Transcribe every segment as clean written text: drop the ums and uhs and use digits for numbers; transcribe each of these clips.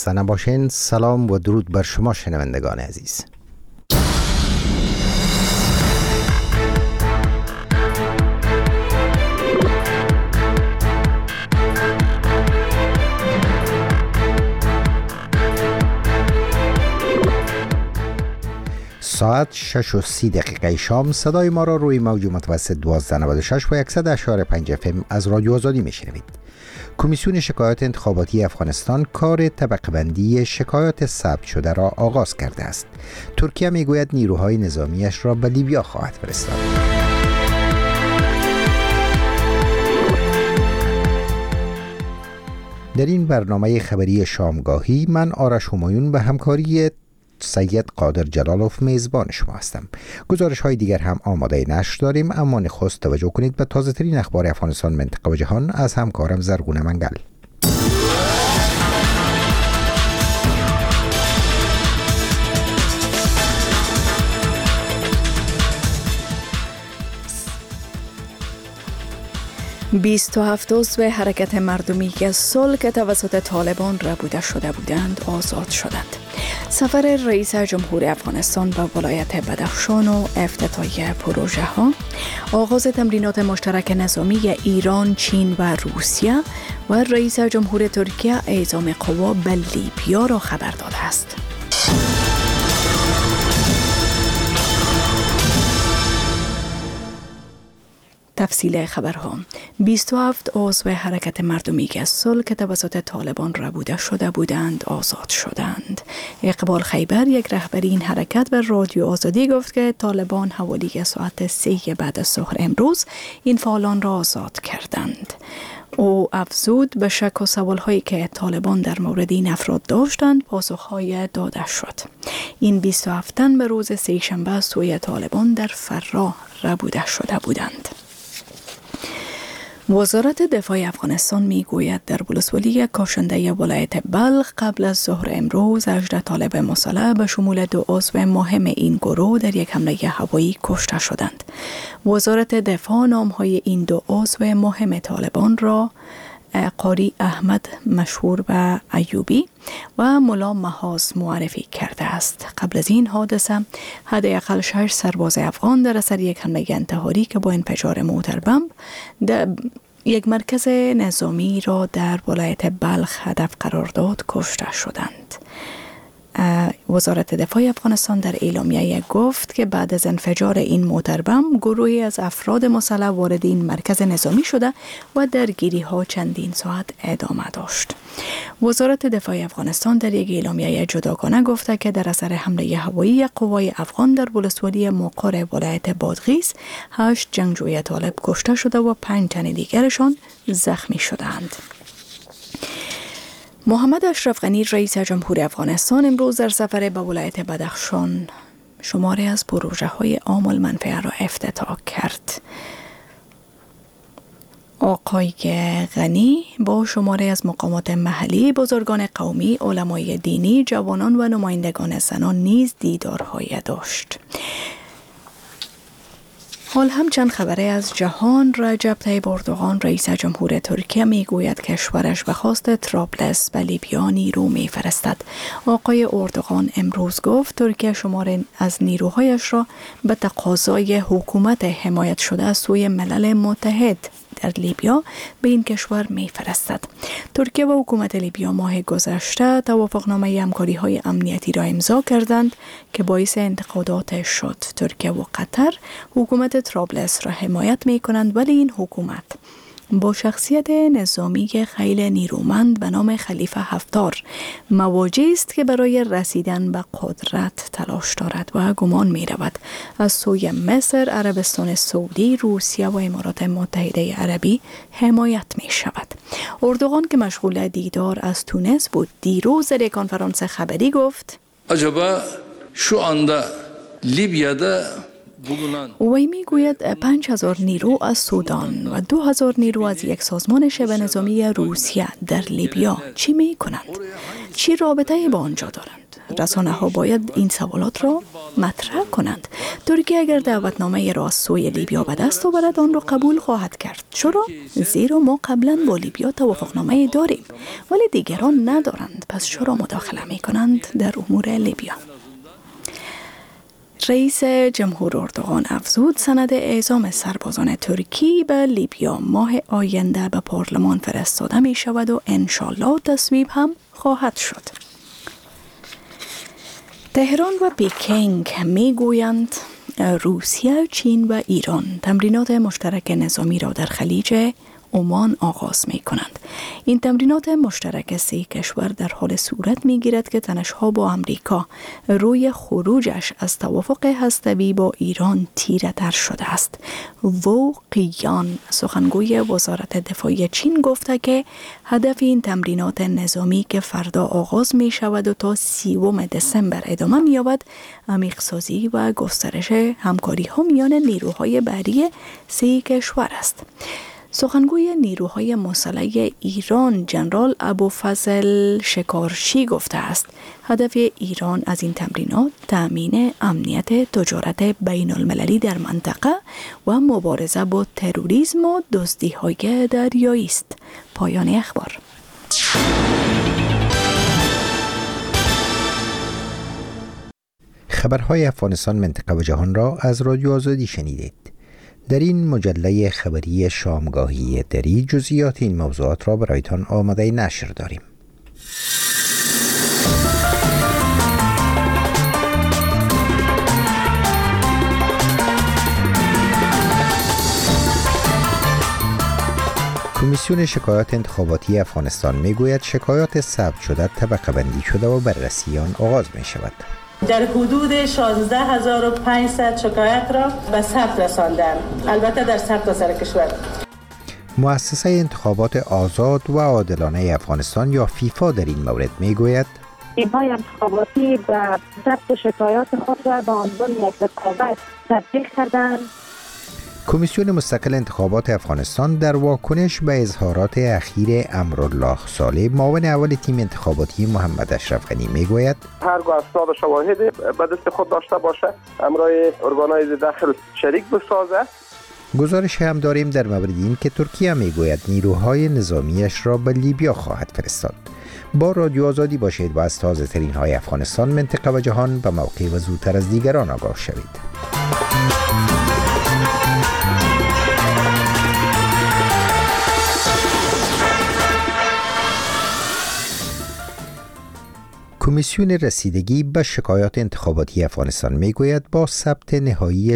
نباشین. سلام و درود بر شما شنوندگان عزیز. ساعت 6:30 شام صدای ما را روی موج متوسط 1296 و 100.5 FM از رادیو آزادی میشنوید. کمیسیون شکایات انتخاباتی افغانستان کار طبقه بندی شکایات ثبت شده را آغاز کرده است. ترکیه میگوید نیروهای نظامیش را به لیبیا خواهد فرستاد. در این برنامه خبری شامگاهی من آرش همایون به همکاری سید قادر جلالوف میزبان شما هستم. گزارش های دیگر هم آماده نشر داریم، اما نخست توجه کنید به تازه ترین اخبار افغانستان، منطقه و جهان از همکارم زرگونه منگل. بیست و هفت عضو حرکت مردمی صلح که توسط طالبان ربوده شده بودند آزاد شدند. سفر رئیس جمهور افغانستان به ولایت بدخشان و افتتاحیه پروژه ها، آغاز تمرینات مشترک نظامی ایران، چین و روسیه و رئیس جمهور ترکیه اعزام قوا به لیبیا را خبر داده است. تفصیل خبرها: 27 عضو حرکت مردمی صلح که توسط طالبان ربوده شده بودند آزاد شدند. اقبال خیبر، یک رهبر این حرکت، به رادیو آزادی گفت که طالبان حوالی ساعت 3 بعد از ظهر امروز این فعالان را آزاد کردند. او افزود به شک و سوالهایی که طالبان در مورد این افراد داشتند پاسخهای داده شد. این 27 تن به روز سه‌شنبه سوی طالبان در فرا ربوده شده بودند. وزارت دفاع افغانستان میگوید در ولسوالی کاشانده ولایت بلخ قبل از ظهر امروز 18 طالب مسلح به شمول 2 عضو مهم این گروه در یک حمله هوایی کشته شدند. وزارت دفاع نامهای این 2 عضو مهم طالبان را قاری احمد مشهور به ایوبی و ملا محاز معرفی کرده است. قبل از این حادثه حداقل 6 سرباز افغان در اثر یک حمله انتحاری که با انفجار موتر بمب یک مرکز نظامی را در ولایت بلخ هدف قرار داد کشته شدند. وزارت دفاع افغانستان در اعلامیه گفت که بعد از انفجار این موتر بمب گروهی از افراد مسلح وارد این مرکز نظامی شده و درگیری ها چندین ساعت ادامه داشت. وزارت دفاع افغانستان در یک اعلامیه جداگانه گفته که در اثر حمله هوایی قوای افغان در ولسوالی مقر ولایت بادغیس 8 جنگجوی طالب کشته شده و 5 تن دیگرشان زخمی شدند. محمد اشرف غنی رئیس جمهور افغانستان امروز در سفر به ولایت بدخشان شماری از پروژه های عام المنفعه را افتتاح کرد. آقای غنی با شماری از مقامات محلی، بزرگان قومی، علمای دینی، جوانان و نمایندگان زنان نیز دیدارهای داشت. حال همچند خبری از جهان: رجب طیب اردوغان رئیس جمهور ترکیه میگوید کشورش به خواست طرابلس به لیبیا نیرو میفرستد. آقای اردوغان امروز گفت ترکیه شماری از نیروهایش را به تقاضای حکومت حمایت شده از سوی ملل متحد در لیبیا به این کشور میفرستد. ترکیه و حکومت لیبیا ماه گذشته توافقنامه همکاری‌های امنیتی را امضا کردند که باعث انتقادات شد. ترکیه و قطر حکومت طرابلس را حمایت می‌کنند، ولی این حکومت با شخصیت نظامی خیلی نیرومند به نام خلیفه هفتار مواجه است که برای رسیدن به قدرت تلاش دارد و گمان می رود از سوی مصر، عربستان سعودی، روسیه و امارات متحده عربی حمایت می شود. اردوغان که مشغول دیدار از تونس بود دیروز در یک کنفرانس خبری گفت acaba şu anda Libya'da وی میگوید 5000 نیرو از سودان و 2000 نیرو از یک سازمان شبه نظامی روسیه در لیبیا چی می کنند؟ چی رابطه با آنجا دارند؟ رسانه ها باید این سوالات را مطرح کنند. ترکیه اگر دعوتنامه را از سوی لیبیا به دست آورد آن را قبول خواهد کرد. چرا؟ زیرا ما قبلا با لیبیا توافقنامه داریم ولی دیگران ندارند. پس چرا مداخله می کنند در امور لیبیا؟ رئیس جمهور اردوغان افزود سند اعزام سربازان ترکی به لیبیا ماه آینده به پارلمان فرستاده می شود و انشالله تصویب هم خواهد شد. تهران و پکینگ می گویند روسیه، چین و ایران تمرینات مشترک نظامی را در خلیج عمان آغاز می کنند. این تمرینات مشترک سه کشور در حال صورت می گیرد که تنش‌ها با امریکا روی خروجش از توافق هسته‌ای با ایران تیره تر شده است. وو قیان سخنگوی وزارت دفاع چین گفته که هدف این تمرینات نظامی که فردا آغاز می شود و تا 30 دسامبر ادامه می یابد عمیق‌سازی و گسترش همکاری ها میان نیروهای بحری سه کشور است. سخنگوی نیروهای مسلح ایران جنرال ابوالفضل شکارچی گفته است هدف ایران از این تمرینات تأمین امنیت تجارت بین المللی در منطقه و مبارزه با تروریسم و دزدی‌های دریایی است. پایان اخبار. خبرهای افغانستان، منطقه و جهان را از رادیو آزادی شنیدید. در این مجله خبری شامگاهی دری جزئیات این موضوعات را برایتان آماده نشر داریم. کمیسیون شکایات انتخاباتی افغانستان میگوید شکایات ثبت شده طبقه بندی شده و بررسی آن آغاز می شود. در حدود 16500 شکایت را به ثبت رساندند، البته در سرتاسر کشور. مؤسسه انتخابات آزاد و عادلانه افغانستان یا فیفا در این مورد میگوید تیم‌های انتخاباتی به ثبت شکایات خود را به عنوان یک رقابت تبدیل کردند. کمیسیون مستقل انتخابات افغانستان در واکنش به اظهارات اخیر امرالله صالح معاون اول تیم انتخاباتی محمد اشرف غنی میگوید هرگاه اسناد و شواهد به دست خود داشته باشه امرای ارگانهای داخل شریک بسازه. گزارش هم داریم در مورد این که ترکیه میگوید نیروهای نظامیش را به لیبیا خواهد فرستاد. با رادیو آزادی باشید و از تازه ترین های افغانستان، منطقه و جهان به موقع و زودتر از دیگران آگاه شوید. کمیسیون رسیدگی به شکایات انتخاباتی افغانستان میگوید با ثبت نهایی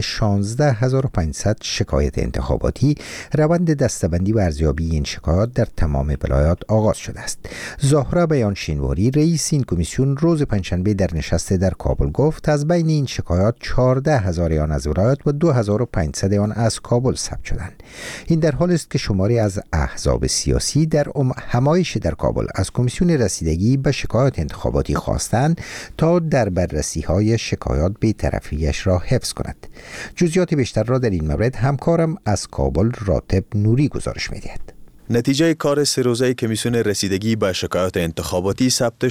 16500 شکایت انتخاباتی روند دسته‌بندی و ارزیابی این شکایات در تمام ولایات آغاز شده است. زهره بیان شینواری رئیس این کمیسیون روز پنجشنبه در نشست در کابل گفت از بین این شکایات 14000 آن از ولایات و 2500 آن از کابل ثبت شدند. این در حالی است که شماری از احزاب سیاسی در همایش در کابل از کمیسیون رسیدگی به شکایات انتخاباتی خواستند تا در بررسی های شکایات بی‌طرفی‌اش را حفظ کند. جزئیات بیشتر را در این مورد همکارم از کابل راتب نوری گزارش می‌دهد. نتیجه کار 3 روزه کمیسیون رسیدگی به شکایات انتخاباتی ثبت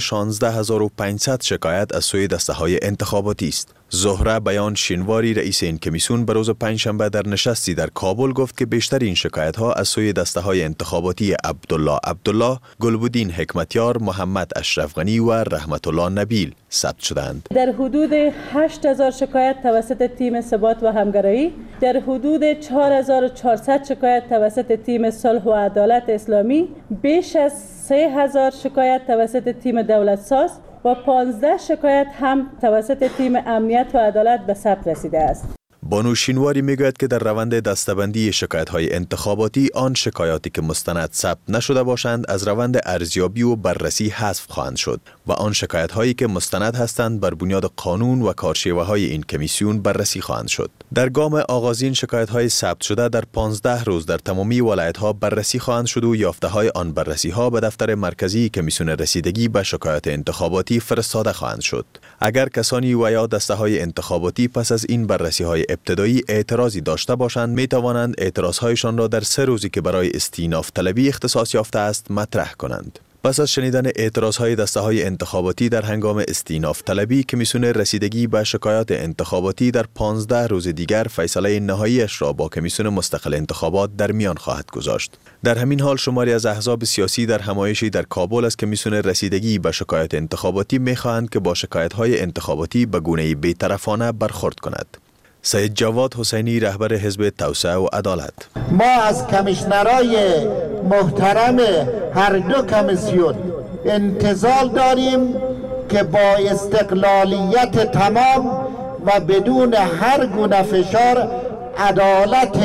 16500 شکایت از سوی دسته‌های انتخاباتی است. زهره بیان شینواری رئیس این کمیسیون به روز پنجشنبه در نشستی در کابل گفت که بیشتر این شکایت‌ها از سوی دسته‌های انتخاباتی عبدالله، گلبودین حکمتیار، محمد اشرف غنی و رحمت الله نبیل ثبت شدند. در حدود 8000 شکایت توسط تیم ثبات و همگرایی، در حدود 4400 شکایت توسط تیم صلح و عدالت اسلامی، بیش از 3000 شکایت توسط تیم دولت ساز و 15 شکایت هم توسط تیم امنیت و عدالت به ثبت رسیده است. بانو شینواری میگوید که در روند دسته‌بندی شکایت‌های انتخاباتی آن شکایاتی که مستند ثبت نشده باشند از روند ارزیابی و بررسی حذف خواهند شد و آن شکایت‌هایی که مستند هستند بر بنیاد قانون و کارشیوه‌های این کمیسیون بررسی خواهند شد. در گام آغازین شکایت‌های ثبت شده در 15 روز در تمامی ولایت‌ها بررسی خواهند شد و یافته‌های آن بررسی‌ها به دفتر مرکزی کمیسیون رسیدگی به شکایات انتخاباتی فرستاده خواهند شد. اگر کسانی و یا دسته‌های انتخاباتی پس از این بررسی‌های ابتدایی اعتراضی داشته باشند می توانند اعتراضهایشان را در 3 روزی که برای استیناف طلبی اختصاص یافته است مطرح کنند. پس از شنیدن اعتراضهای دسته‌های انتخاباتی در هنگام استیناف طلبی، کمیسیون رسیدگی به شکایات انتخاباتی در 15 روز دیگر فیصله نهاییش را با کمیسیون مستقل انتخابات در میان خواهد گذاشت. در همین حال شماری از احزاب سیاسی در همایشی در کابل از کمیسیون رسیدگی به شکایات انتخاباتی می‌خواهند که با شکایت‌های انتخاباتی به گونه‌ای بی‌طرفانه برخورد کند. سید جواد حسینی، رهبر حزب توسعه و عدالت: ما از کمیشنرای محترم هر دو کمیسیون انتظار داریم که با استقلالیت تمام و بدون هر گونه فشار عدالت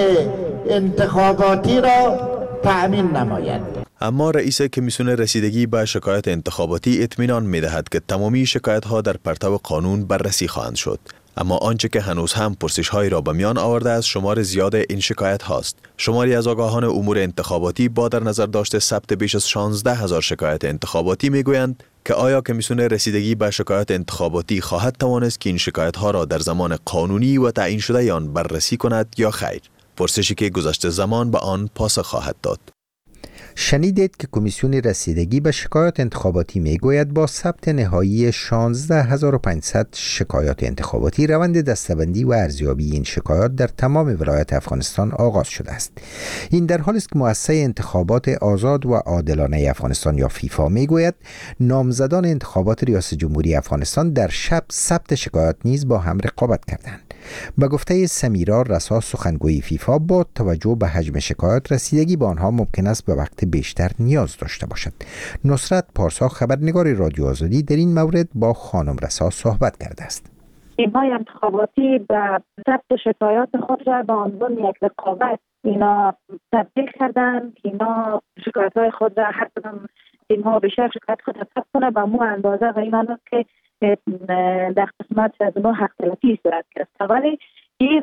انتخاباتی را تأمین نمایند. اما رئیس کمیسیون رسیدگی به شکایات انتخاباتی اطمینان می‌دهد که تمامی شکایت‌ها در پرتو قانون بررسی خواهند شد. اما آنچه که هنوز هم پرسش‌هایی را به میان آورده است شمار زیاد این شکایت هاست. شماری از آگاهان امور انتخاباتی با در نظر داشته ثبت بیش از 16,000 شکایت انتخاباتی میگویند که آیا کمیسیون رسیدگی به شکایت انتخاباتی خواهد توانست که این شکایت ها را در زمان قانونی و تعیین شده آن بررسی کند یا خیر؟ پرسشی که گذشته زمان به آن پاسخ خواهد داد. شنیدید که کمیسیون رسیدگی به شکایات انتخاباتی میگوید با ثبت نهایی 16500 شکایات انتخاباتی روند دسته‌بندی و ارزیابی این شکایات در تمام ولایات افغانستان آغاز شده است. این در حالی است که مؤسسه انتخابات آزاد و عادلانه افغانستان یا فیفا میگوید نامزدان انتخابات ریاست جمهوری افغانستان در شب ثبت شکایات نیز با هم رقابت کردند. به گفته سمیرا رسا، سخنگوی فیفا، با توجه به حجم شکایات رسیدگی به آنها ممکن است به وقت بیشتر نیاز داشته باشد. نصرت پارسا، خبرنگار رادیو آزادی، در این مورد با خانم رسا صحبت کرده است. تیم‌های انتخاباتی به ثبت شکایات خود را به عنوان یک رقابت اینا تبدیل کردن. اینا شکایت‌های خود را هر کدام تیم‌ها بیشتر شکایت خود را ثبت کنه به مو اندازه و این معنی که در قسمت از ما حق تلفی صورت گرفته. ولی این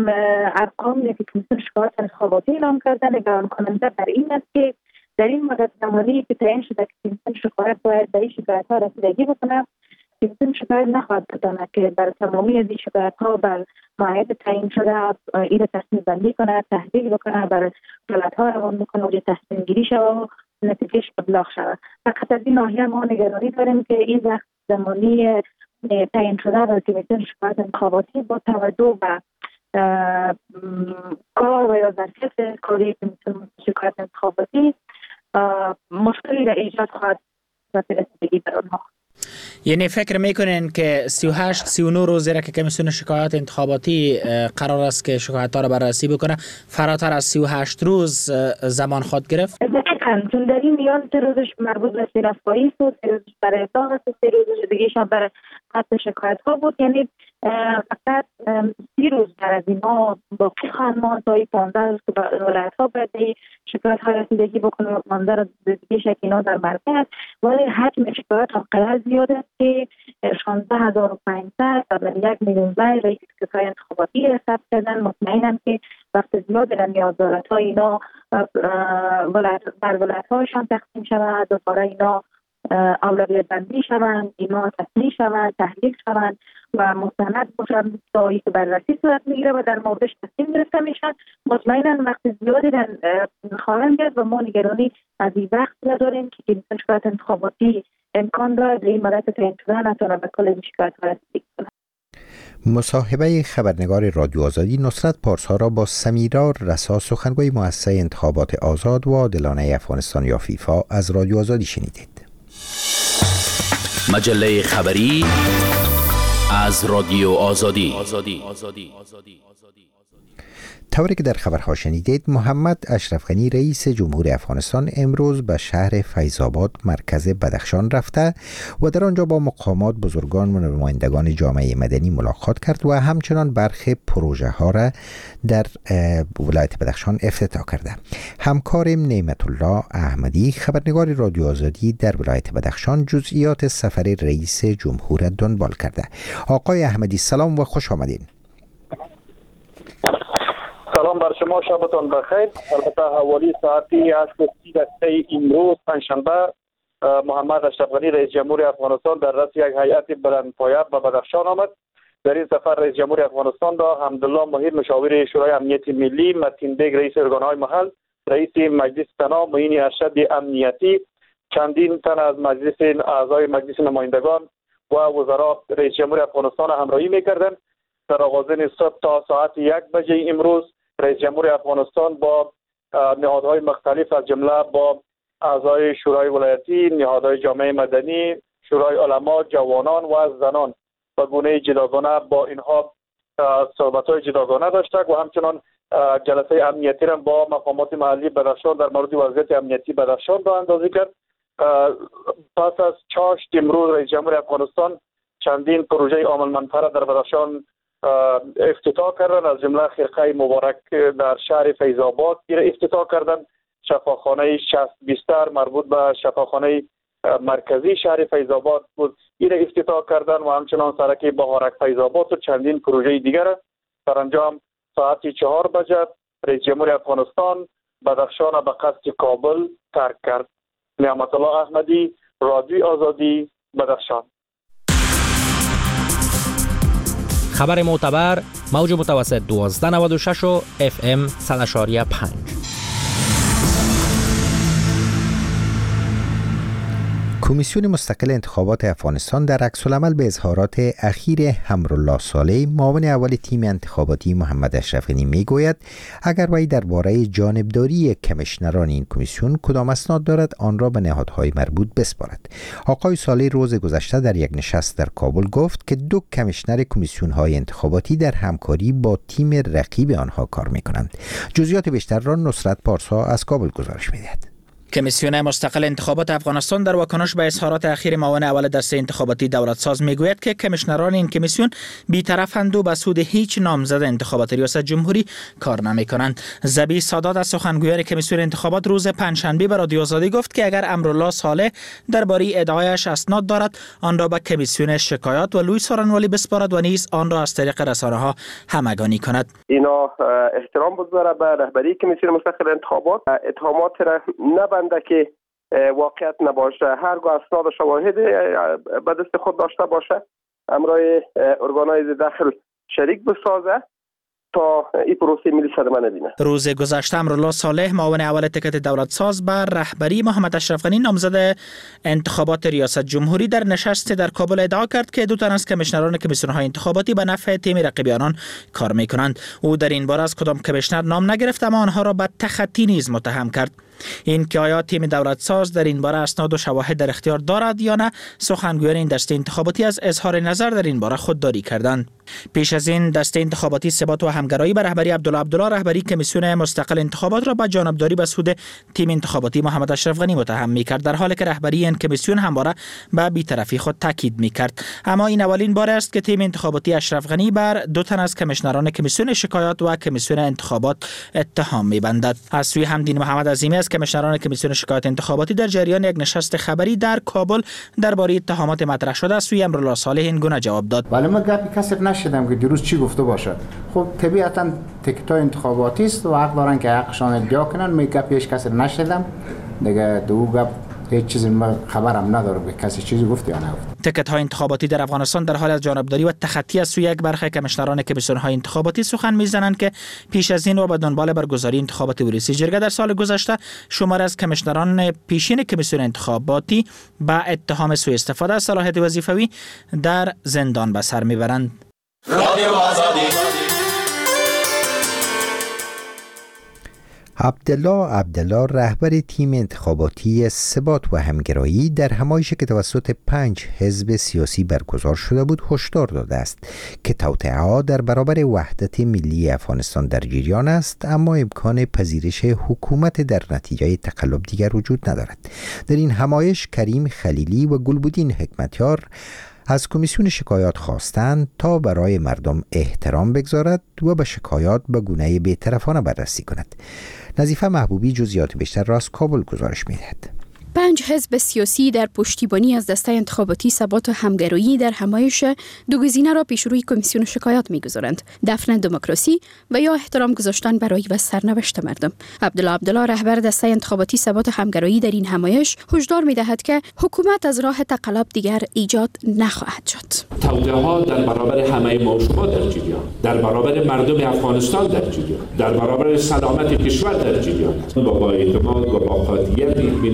ارقامی که کمیسیون شکایات انتخاباتی اعلام کرده نگران کننده در این است که در این مدت زمانی که تعیین شده که کمیسیون شکایت باید به این شکایت‌ها رسیدگی بکنه، کمیسیون شکایت نخواهد بکنه که بر تمامی از این شکایت‌ها بر معاید تعیین شده این تصمیم بندی کنه، تحقیق بکنه، بر دولت‌ها روان بکنه و تصمیم گیری شود و نتیجهش ابلاغ شود. فقط از این ناحیه ما نگرانی داریم که این وقت زمانی تعیین شده در کمیسیون شکایات انتخاباتی با توجه به کار و یا ظرفیت کاری کمیسیون شکایات انتخاباتی مشکلی را ایجاد خواهد و رسیدگی بر آنها. یعنی فکر میکنین که 38-39 روزی را که کمیسیون شکایات انتخاباتی قرار است که شکایت‌ها را بررسی بکنه فراتر از 38 روز زمان خود گرفت؟ دقیقاً، چون در این میان 3 روزش مربوط به استیناف‌گاهی بود، 3 روزش برای ابلاغ است، 3 روزش دیگه شب برای ثبت شکایت‌ها بود. یعنی فقط 30 روز در از اینا باقی خواهند ماند تا 15 روز که ولایت‌ها باید شکایت‌ها رسیدگی بکنه و 15 روز دیگه شکینا در مرکز. ولی حجم شکایات انقدر زیاد است که 16500 و 1,000,000 رئیس کمیسیون انتخاباتی ثبت کردن. مطمئنم که وقت زیاد در نیاز دارد تا اینا بر ولایت‌هایشان تقسیم شود، دوباره اینا اولویت بندی شوند، اینا تصحیح شوند، تحلیل شوند و مستند باشند تا اینکه بررسی صورت میگیره و در موردش تصمیم گرفته میشن. مطمئنا وقت زیادی در خواهند گرفت و ما نگرانی از این وقت نداریم که کمیسیون شکایات انتخاباتی امکان دارد در این مدت تعیین شده نتونه به کل این شکایت‌ها رسیدگی کنه. مصاحبه خبرنگار رادیو آزادی نصرت پارسا را با سمیرا رسا، سخنگوی مؤسسه انتخابات آزاد و عادلانه افغانستان یا فیفا، از رادیو آزادی شنیدید. مجله خبری از رادیو آزادی. طوری که در خبرها شنیدید، محمد اشرف غنی رئیس جمهور افغانستان امروز به شهر فیض‌آباد مرکز بدخشان رفته و در آنجا با مقامات، بزرگان و نمایندگان جامعه مدنی ملاقات کرد و همچنان برخی پروژه ها را در ولایت بدخشان افتتاح کرده. همکارم نعمت الله احمدی، خبرنگار رادیو آزادی در ولایت بدخشان، جزئیات سفر رئیس جمهور دنبال کرده. آقای احمدی سلام و خوش آمدین. سلام بر شما، شبتان بخیر. البته حوالی ساعتی 8:30 امروز پنجشنبه محمد اشرف غنی رئیس جمهور افغانستان در رأس یک هیئت بلندپایه به بدخشان آمد. در این سفر رئیس جمهور افغانستان را حمدالله مهیر مشاور شورای امنیت ملی، متین بیگ رئیس ارگانهای محل، رئیس مجلس سنا معین ارشد امنیتی، چندین تن از اعضای مجلس نمایندگان و وزرا رئیس جمهور افغانستان همراهی می‌کردند. در آغازین صبح تا ساعت 1 بجه امروز رئیس جمهور افغانستان با نهادهای مختلف از جمله با اعضای شورای ولایتی، نهادهای جامعه مدنی، شورای علما، جوانان و زنان به گونه جداگانه با اینها صحبت‌های جداگانه داشته و همچنان جلسه امنیتی را با مقامات محلی بدخشان در مورد وضعیت امنیتی بدخشان را اندازی کرد. پس از چاشت امروز رئیس جمهور افغانستان چندین پروژه عاملمندتر در بدخشان افتتاح کردند. از جمله خرقه مبارک در شهر فیض آباد افتتاح کردند. شفاخانه 60 بستر مربوط به شفاخانه مرکزی شهر فیض آباد بود، این افتتاح کردن و همچنان سرک بهارک فیض آباد و چندین پروژه دیگر. سرانجام ساعت 4 بجه رئیس جمهور افغانستان بدخشان به قصد کابل ترک کرد. نعمت الله احمدی، رادیو آزادی، بدخشان. خبر معتبر، موج متوسط 1296 و FM 100.5. کمیسیون مستقل انتخابات افغانستان در عکس‌العمل به اظهارات اخیر امرالله صالح معاون اول تیم انتخاباتی محمد اشرف غنی میگوید اگر وی درباره جانبداری کمیشنران این کمیسیون کدام اسناد دارد آن را به نهادهای مربوط بسپارد. آقای صالح روز گذشته در یک نشست در کابل گفت که 2 کمیشنر کمیسیون‌های انتخاباتی در همکاری با تیم رقیب آنها کار می‌کنند. جزئیات بیشتر را نصرت پارسا از کابل گزارش می‌دهد. کمیسیون مستقل انتخابات افغانستان در واکنش به اظهارات اخیر معاون اول دسته انتخاباتی دولتساز میگوید که کمیشنران این کمیسیون بی‌طرفند و به سود هیچ نامزد انتخابات ریاست جمهوری کار نمی‌کنند. ذبیح سادات از سخنگویان کمیسیون انتخابات روز پنجشنبه به رادیو آزادی گفت که اگر امرالله صالح درباره ادعایش اسناد دارد آن را به کمیسیون شکایات و لوی سارنوالی بسپارد و نیز آن را از طریق رسانه‌ها همگانی کند. اینا احترام بگذاره به رهبری کمیسیون مستقل انتخابات، اتهامات را که واقعیت نباشه، هرگاه اسناد و شواهد به دست خود داشته باشه همراه ارگان‌های داخل شریک بسازه تا این پروسه ملی صدمه نبینه. روز گذشته امرالله صالح معاون اول تکت دولتساز بر رهبری محمد اشرف غنی نامزد انتخابات ریاست جمهوری در نشست در کابل ادعا کرد که 2 تن از کمیشنران کمیسیون‌های انتخاباتی به نفع تیم رقیب آنان کار می‌کنند. او در این باره از کدام کمیشنر نام نگرفت اما آنها را به تخطی نیز متهم کرد. این که آیا تیم دولتساز در این باره اسناد و شواهد در اختیار دارد یا نه، سخنگویان این دسته انتخاباتی از اظهار نظر در این باره خودداری کردند. پیش از این دسته انتخاباتی ثبات و همگرایی به رهبری عبدالله رهبری کمیسیون مستقل انتخابات را به جانبداری به سود تیم انتخاباتی محمد اشرف غنی متهم می‌کرد، در حالی که رهبری این کمیسیون همواره به بی‌طرفی خود تاکید می‌کرد. اما این اولین بار است که تیم انتخاباتی اشرف غنی بر 2 تن از کمیشنران کمیسیون شکایات و کمیسیون انتخابات اتهام می‌بندد. از سوی حمدین محمد عظیمی از کمیشنران کمیسیون شکایات انتخاباتی در جریان یک نشست خبری در کابل درباره اتهامات مطرح شده از سوی امرالله صالح این گونه جواب داد. ولی من گپی کسی نشدم که دیروز چی گفته باشد. خب طبیعتا تکتای انتخاباتی است و حق دارن که حقشان ادعا کنن. من گپی هیچ کسی نشدم دیگه، دو گپ هیچ چیزی من خبرم ندارم که کسی چیزی گفت یا نگفت. تکت‌های انتخاباتی در افغانستان در حال از جانبداری و تخطی از سوی یک برخه کمیشنران کمیسیون‌های انتخاباتی سخن می‌زنند که پیش از این و به دنبال برگزاری انتخابات ریاسی جرگه در سال گذشته شمار از کمیشنران پیشین کمیسیون انتخاباتی با اتهام سوء استفاده از صلاحیت وظیفوی در زندان به سر می‌برند. رادیو آزادی. عبدالله رهبر تیم انتخاباتی ثبات و همگرایی در همایشی که توسط 5 حزب سیاسی برگزار شده بود هشدار داده است که توطئه‌ها در برابر وحدت ملی افغانستان در جریان است، اما امکان پذیرش حکومت در نتیجه تقلب دیگر وجود ندارد. در این همایش کریم خلیلی و گلبدین حکمتیار از کمیسیون شکایات خواستند تا برای مردم احترام بگذارد و به شکایات به گونه بی‌طرفانه بررسی کند. نظیفه محبوبی جزئیات بیشتر را از کابل گزارش می‌دهد. 5 حزب سیاسی در پشتیبانی از دسته انتخاباتی ثبات و همگرایی در همایش 2 گزینه را پیش روی کمیسیون شکایات می‌گذارند: دفن دموکراسی و یا احترام گذاشتن برای و سرنوشت مردم. عبدالله رهبر دسته انتخاباتی ثبات و همگرایی در این همایش هشدار می‌دهد که حکومت از راه تقلب دیگر ایجاد نخواهد شد. توطئه‌ها در برابر همه ما و شما در جریان، در برابر مردم افغانستان در جریان، در برابر سلامت کشور در جریان. با اعتماد و با قاطعیت اطمینان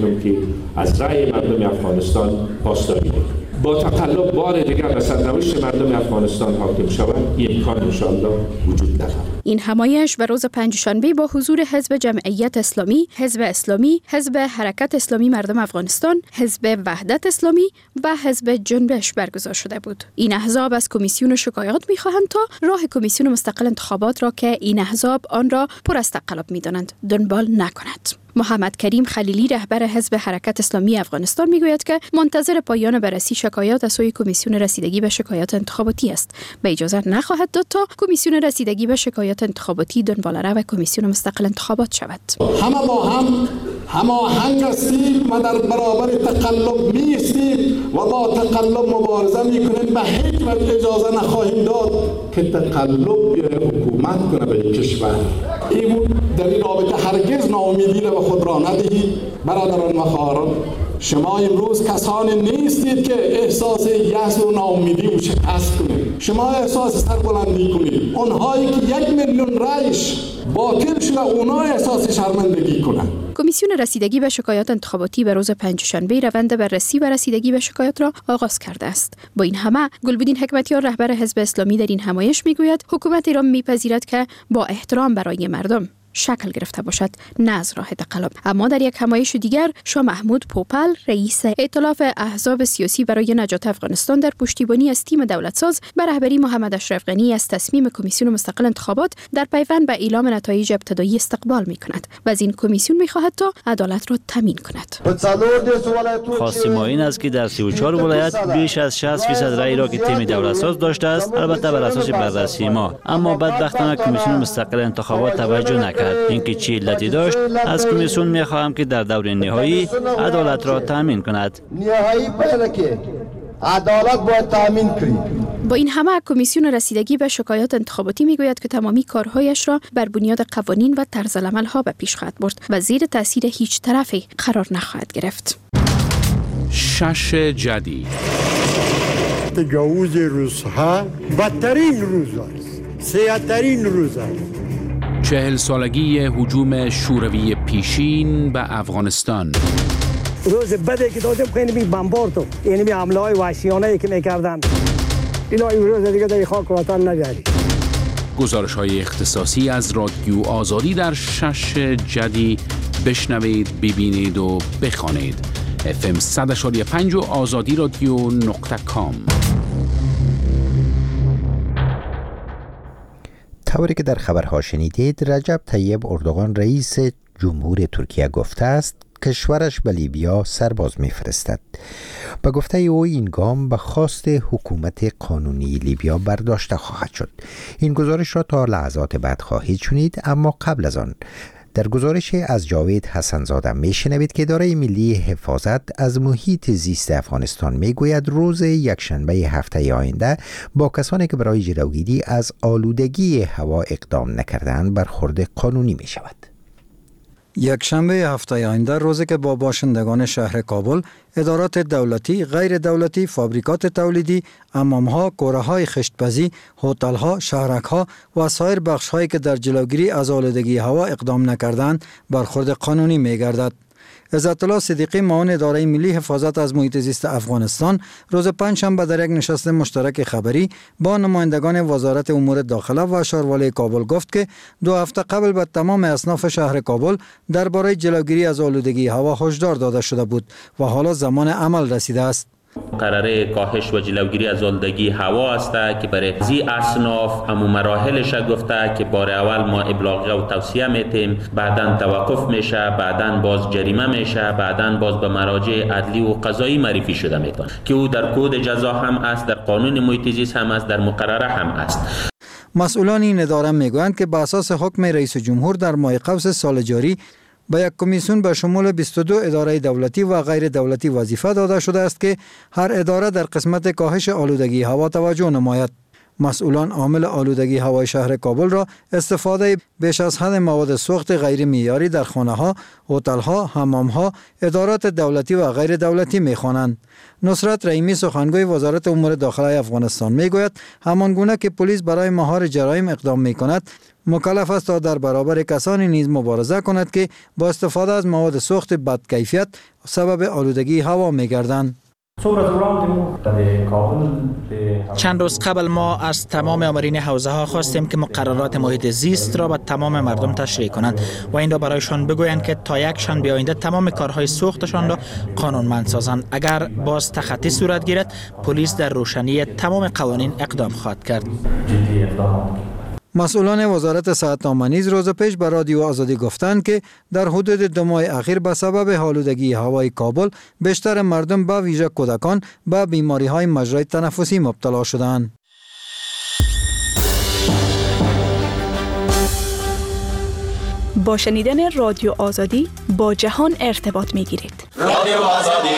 میکنیم که از رأی مردم افغانستان پاسداری کنیم. با تقلب بار دیگر به سرنوشت مردم افغانستان حاکم شود این امکان انشاءالله وجود ندارد. این همایش به روز پنجشنبه با حضور حزب جمعیت اسلامی، حزب اسلامی، حزب حرکت اسلامی مردم افغانستان، حزب وحدت اسلامی و حزب جنبش برگزار شده بود. این احزاب از کمیسیون شکایات می‌خواهند تا راه کمیسیون مستقل انتخابات را که این احزاب آن را پر از تقلب می‌دانند دنبال نکند. محمد کریم خلیلی رهبر حزب حرکت اسلامی افغانستان میگوید که منتظر پایان بررسی شکایات از سوی کمیسیون رسیدگی به شکایات انتخاباتی است و اجازه نخواهد داد تا کمیسیون رسیدگی به شکایات انتخاباتی دنباله‌رو کمیسیون مستقل انتخابات شود. همه با هم هماهنگ هستیم و در برابر تقلب می‌ایستیم و با تقلب مبارزه می‌کنیم. به هیچ وجه اجازه نخواهیم داد که تقلب حکومت کنه به کشور. در این رابطه هرگز ناامیدی را به خود را ندهید. برادران و خواهران، شما امروز کسانی نیستید که احساس یأس و ناامیدی و شکست کنید. شما احساس سربلندی کنید. اونهایی که 1 میلیون رایش باطل شده اونا احساس شرمندگی کنند. کمیسیون رسیدگی به شکایات انتخاباتی به روز پنجشنبه روند بررسی و رسیدگی به شکایات را آغاز کرده است. با این همه گلبدین حکمتیار رهبر حزب اسلامی در این همایش میگوید حکومت ایران میپذیرد که با احترام برای مردم شکل گرفته باشد نه از راه تقلب. اما در یک همایش دیگر شاه محمود پوپل رئیس ائتلاف احزاب سیاسی برای نجات افغانستان در پشتیبانی از تیم دولتساز به رهبری محمد اشرف غنی از تصمیم کمیسیون مستقل انتخابات در پیوند به اعلام نتایج ابتدایی استقبال می‌کند و از این کمیسیون می‌خواهد تا عدالت را تامین کند. خواست ما این است که در 34 ولایت بیش از 60% رأی را که تیم دولتساز داشته است البته بر اساس بررسی ما، اما بدبختانه کمیسیون مستقل انتخابات توجه نکرد. اینکه چه علتی داشت از کمیسیون میخواهم که در دور نهایی عدالت را تامین کند. نهایی باید که عدالت باید تامین کنید. با این همه کمیسیون رسیدگی به شکایات انتخاباتی میگوید که تمامی کارهایش را بر بنیاد قوانین و طرزالعمل ها به پیش خواهد برد و زیر تاثیر هیچ طرفی قرار نخواهد گرفت. شش جدید تجاوز روزها بدترین روز است، سیاه‌ترین روز است. 40 سالگی هجوم شوروی پیشین به افغانستان. روز بدی که دادم خیلی بی بمبارد یعنی بی حمله های وحشیانه که میکردن اینا این روز دیگه در خاک وطن نجاری. گزارش های اختصاصی از رادیو آزادی در شش جدی بشنوید، ببینید و بخوانید. FM 100.5 و آزادی رادیو.com. طوری که در خبرها شنیدید، رجب طیب اردوغان رئیس جمهور ترکیه گفته است کشورش به لیبیا سرباز میفرستد. به گفته او این گام به خواست حکومت قانونی لیبیا برداشته خواهد شد. این گزارش را تا لحظات بعد خواهید شنید، اما قبل از آن در گزارش از جاوید حسنزاده میشنوید که اداره ملی حفاظت از محیط زیست افغانستان میگوید روز یکشنبه هفته آینده با کسانی که برای جلوگیری از آلودگی هوا اقدام نکردند برخورد قانونی می شود. یکشنبه هفته آینده روزی که با باشندگان شهر کابل، ادارات دولتی، غیر دولتی، فابریکات تولیدی، حمام‌ها، کوره‌های خشت‌پزی، هتل‌ها، شهرک‌ها و سایر بخش‌هایی که در جلوگیری از آلودگی هوا اقدام نکردند برخورد قانونی می‌گردد. عزت الله صدیقی معاون اداره ملی حفاظت از محیط زیست افغانستان روز پنجشنبه در یک نشست مشترک خبری با نمایندگان وزارت امور داخله و شهروانی کابل گفت که 2 هفته قبل به تمام اصناف شهر کابل درباره جلوگیری از آلودگی هوا هشدار داده شده بود و حالا زمان عمل رسیده است. قراره کاهش و جلوگیری از آلودگی هوا است که برای زی اصناف همو مراحلش گفته که بار اول ما ابلاغ و توصیه میتیم، بعداً توقف میشه، بعداً باز جریمه میشه، بعداً باز به مراجع عدلی و قضایی معرفی شده میتونه که او در کد جزا هم است، در قانون محیط زیست هم است، در مقرره هم است. مسئولان این اداره میگویند که به اساس حکم رئیس جمهور در ماه قوس سال جاری به یک کمیسیون به شمول 22 اداره دولتی و غیر دولتی وظیفه داده شده است که هر اداره در قسمت کاهش آلودگی هوا توجه نماید. مسئولان عامل آلودگی هوای شهر کابل را استفاده بیش از حد مواد سوخت غیر معیاری در خانه‌ها، هتل‌ها، حمام‌ها، ادارات دولتی و غیر دولتی می‌خوانند. نصرت رحیمی سخنگوی وزارت امور داخله افغانستان میگوید همان گونه که پلیس برای مهار جرایم اقدام می‌کند، مکلف است تا در برابر کسانی نیز مبارزه کند که با استفاده از مواد سوخت بدکیفیت سبب آلودگی هوا می‌گردند. چند روز قبل ما از تمام آمرین حوزه ها خواستیم که مقررات محیط زیست را به تمام مردم تشریح کنند و این را برایشان بگویند که تا یک شنبه آینده تمام کارهای سوختشان را قانونمند سازند. اگر باز تخطی صورت گیرد، پلیس در روشنی تمام قوانین اقدام خواهد کرد. مسئولان وزارت صحت عامه نیز روز پیش به رادیو آزادی گفتند که در حدود 2 ماه اخیر به سبب آلودگی هوای کابل بیشتر مردم به ویژه کودکان به بیماری‌های مجرای تنفسی مبتلا شدند. با شنیدن رادیو آزادی با جهان ارتباط می‌گیرید. رادیو آزادی.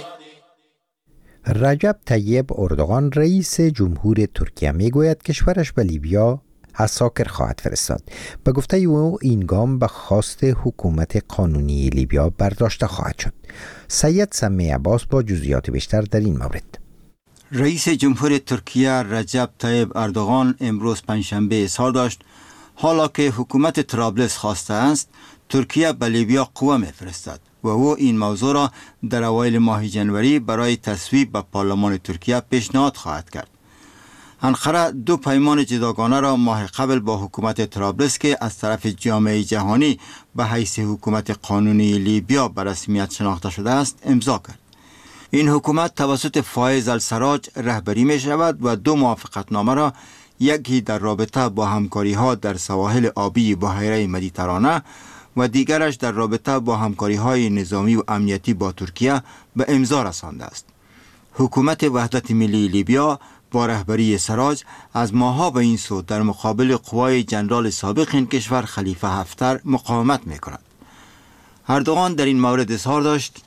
رجب طیب اردوغان رئیس جمهور ترکیه میگوید کشورش به لیبیا عساکر خواهد فرستاد. به گفته او این گام به خواست حکومت قانونی لیبیا برداشته خواهد شد. سید سمی عباس با جزئیات بیشتر در این مورد. رئیس جمهور ترکیه رجب طیب اردوغان امروز پنجشنبه اظهار داشت حالا که حکومت طرابلس خواسته است ترکیه به لیبیا قوه میفرستد و او این موضوع را در اوایل ماه جنوری برای تصویب به پارلمان ترکیه پیشنهاد خواهد کرد. انقره 2 پیمان جداگانه را ماه قبل با حکومت طرابلس که از طرف جامعه جهانی به حیث حکومت قانونی لیبیا به رسمیت شناخته شده است امضا کرد. این حکومت توسط فایز السراج رهبری می شود و 2 موافقتنامه را، یکی در رابطه با همکاری ها در سواحل آبی بحیره مدیترانه و دیگرش در رابطه با همکاری های نظامی و امنیتی با ترکیه به امضا رسانده است. حکومت وحدت ملی لیبیا با رهبری سراج از ماها به این سو در مقابل قوای جنرال سابق این کشور خلیفه حفتر مقاومت می کند. اردوغان در این مورد اظهار داشت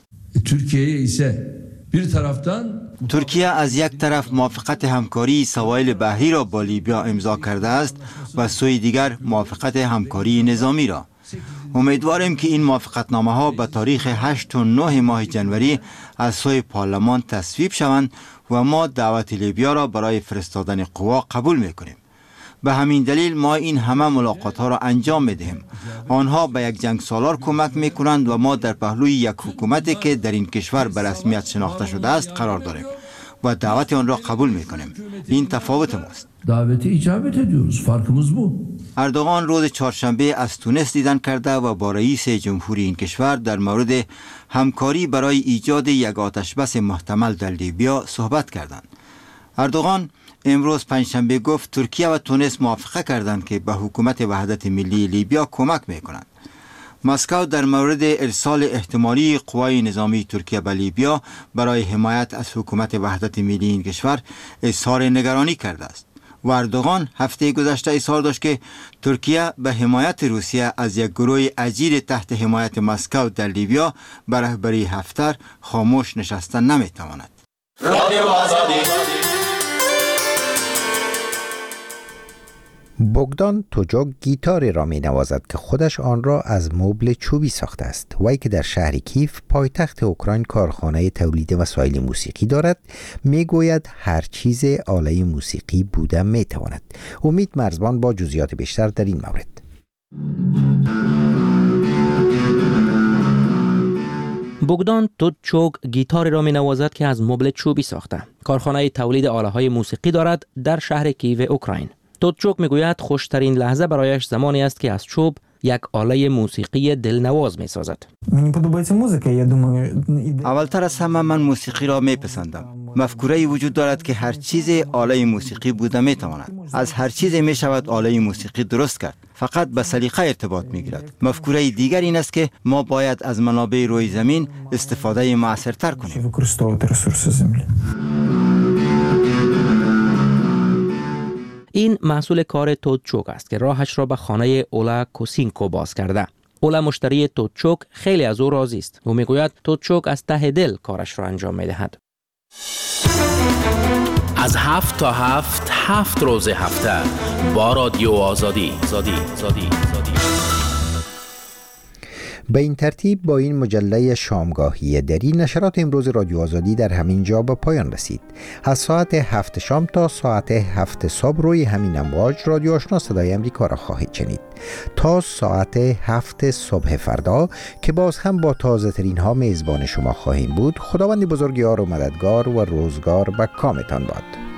ترکیه از یک طرف موافقت همکاری سواحل بحری را با لیبیا امضا کرده است و سوی دیگر موافقت همکاری نظامی را. امیدواریم که این موافقتنامه ها به تاریخ 8 و 9 ماه جنوری از سوی پارلمان تصویب شوند و ما دعوت لیبیا را برای فرستادن قوا قبول میکنیم. به همین دلیل ما این همه ملاقات ها را انجام میدهیم. آنها به یک جنگ سالار کمک میکنند و ما در پهلوی یک حکومتی که در این کشور به رسمیت شناخته شده است قرار داریم و دعوت آن را قبول میکنیم. این تفاوت ماست. دعوت اجابت ediyoruz. Farkımız bu. اردوغان روز چهارشنبه از تونس دیدن کرده و با رئیس جمهوری این کشور در مورد همکاری برای ایجاد یک آتشبس محتمل در لیبیا صحبت کردند. اردوغان امروز پنجشنبه گفت ترکیه و تونس موافقه کردند که به حکومت وحدت ملی لیبیا کمک میکنند. مسکو در مورد ارسال احتمالی قوای نظامی ترکیه به لیبیا برای حمایت از حکومت وحدت ملی این کشور اظهار نگرانی کرده است. و اردوغان هفته گذشته اظهار داشت که ترکیه به حمایت روسیه از یک گروه اجیر تحت حمایت مسکو در لیبیا به رهبری حفتر خاموش نشستن نمیتواند. رادیو آزادی. بوگدان توجوک گیتاری را می نوازد که خودش آن را از مبل چوبی ساخته است. وی که در شهر کیف پایتخت اوکراین کارخانه تولید وسایل موسیقی دارد می گوید هر چیز آله موسیقی بوده می تواند. امید مرزبان با جزئیات بیشتر در این مورد. بوگدان توچوک گیتاری را می نوازد که از مبل چوبی ساخته. کارخانه تولید آله های موسیقی دارد در شهر کیف اوکراین. توچوک میگوید خوشترین لحظه برایش زمانی است که از چوب یک آله موسیقی دلنواز می سازد. اولتر از همه من موسیقی را می پسندم. مفکوره‌ای وجود دارد که هر چیز آله موسیقی بوده می تواند. از هر چیز می شود آله موسیقی درست کرد. فقط به سلیقه ارتباط می گیرد. مفکوره دیگر این است که ما باید از منابع روی زمین استفاده مؤثرتر کنیم. این محصول کار توچوک است که راهش را به خانه اولا کوسینکو باز کرده. اولا مشتری توچوک خیلی از او راضی است. او میگوید توچوک از ته دل کارش را انجام میدهد. از 7 تا 7 روز هفته با رادیو آزادی. به این ترتیب با این مجله شامگاهی دری نشرات امروز رادیو آزادی در همین جا به پایان رسید. از ساعت 7 شام تا ساعت 7 صبح روی همین امواج رادیو آشنا صدای امریکا را خواهید شنید تا ساعت 7 صبح فردا که باز هم با تازه ترین ها میزبان شما خواهیم بود. خداوند بزرگوار و مددگار و روزگار به کامتان باد.